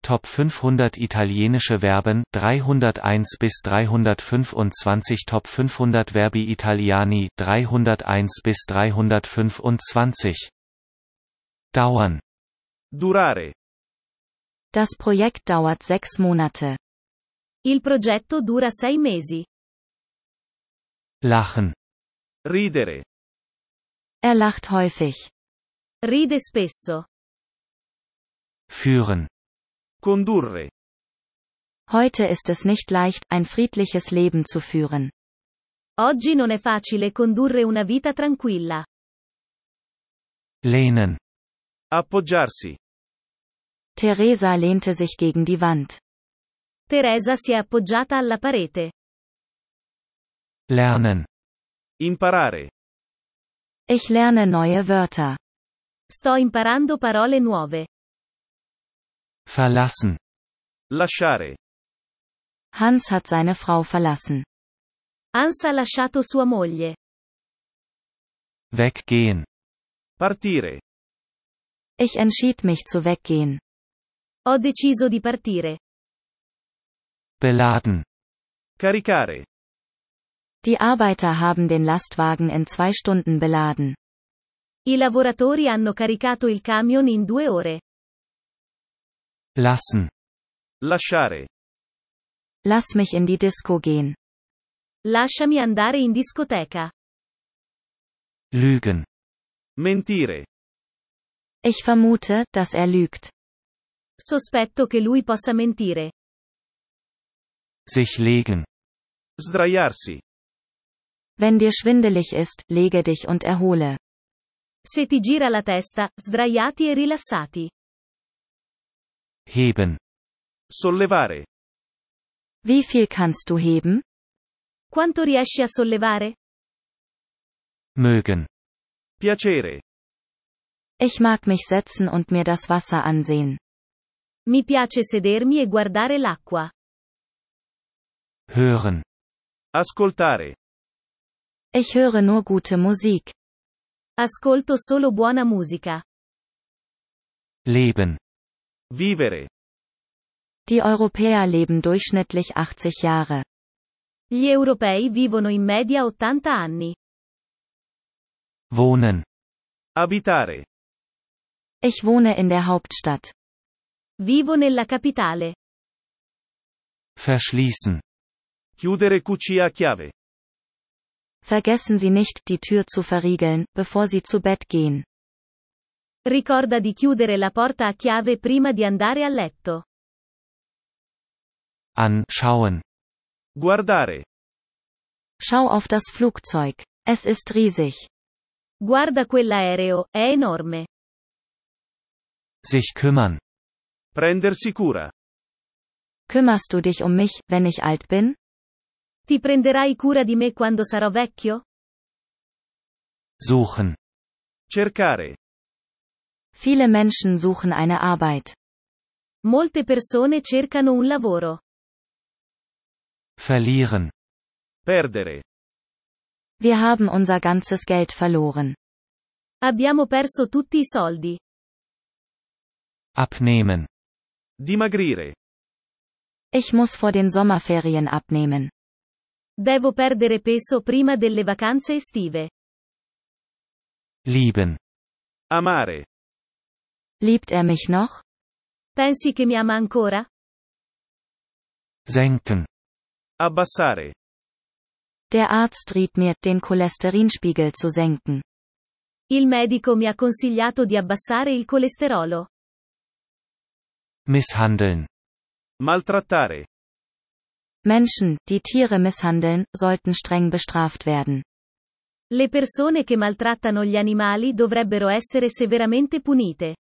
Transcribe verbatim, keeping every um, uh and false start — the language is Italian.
Top fünfhundert italienische Verben, dreihunderteins bis dreihundertfünfundzwanzig Top fünfhundert Verbi Italiani, dreihunderteins bis dreihundertfünfundzwanzig. Dauern. Durare. Das Projekt dauert sechs Monate. Il progetto dura sei mesi. Lachen. Ridere. Er lacht häufig. Ride spesso. Führen. Condurre. Heute ist es nicht leicht, ein friedliches Leben zu führen. Oggi non è facile condurre una vita tranquilla. Lehnen. Appoggiarsi. Teresa lehnte sich gegen die Wand. Teresa si è appoggiata alla parete. Lernen. Imparare. Ich lerne neue Wörter. Sto imparando parole nuove. Verlassen. Lasciare. Hans hat seine Frau verlassen. Hans ha lasciato sua moglie. Weggehen. Partire. Ich entschied mich zu weggehen. Ho deciso di partire. Beladen. Caricare. Die Arbeiter haben den Lastwagen in zwei Stunden beladen. I lavoratori hanno caricato il camion in due ore. Lassen. Lasciare. Lass mich in die Disco gehen. Lasciami andare in discoteca. Lügen. Mentire. Ich vermute, dass er lügt. Sospetto che lui possa mentire. Sich legen. Sdraiarsi. Wenn dir schwindelig ist, lege dich und erhole. Se ti gira la testa, sdraiati e rilassati. Heben. Sollevare. Wie viel kannst du heben? Quanto riesci a sollevare? Mögen. Piacere. Ich mag mich setzen und mir das Wasser ansehen. Mi piace sedermi e guardare l'acqua. Hören. Ascoltare. Ich höre nur gute Musik. Ascolto solo buona musica. Leben. Vivere. Die Europäer leben durchschnittlich achtzig Jahre. Gli europei vivono in media ottanta anni. Wohnen. Abitare. Ich wohne in der Hauptstadt. Vivo nella capitale. Verschließen. Chiudere Q C a chiave. Vergessen Sie nicht, die Tür zu verriegeln, bevor Sie zu Bett gehen. Ricorda di chiudere la porta a chiave prima di andare a letto. Anschauen. Guardare. Schau auf das Flugzeug. Es ist riesig. Guarda quell'aereo, è enorme. Sich kümmern. Prendersi cura. Kümmerst du dich um mich, wenn ich alt bin? Ti prenderai cura di me quando sarò vecchio? Suchen. Cercare. Viele Menschen suchen eine Arbeit. Molte persone cercano un lavoro. Verlieren. Perdere. Wir haben unser ganzes Geld verloren. Abbiamo perso tutti i soldi. Abnehmen. Dimagrire. Ich muss vor den Sommerferien abnehmen. Devo perdere peso prima delle vacanze estive. Lieben. Amare. Liebt er mich noch? Pensi che mi ama ancora? Senken. Abbassare. Der Arzt riet mir, den Cholesterinspiegel zu senken. Il medico mi ha consigliato di abbassare il colesterolo. Misshandeln. Maltrattare. Menschen, die Tiere misshandeln, sollten streng bestraft werden. Le persone che maltrattano gli animali dovrebbero essere severamente punite.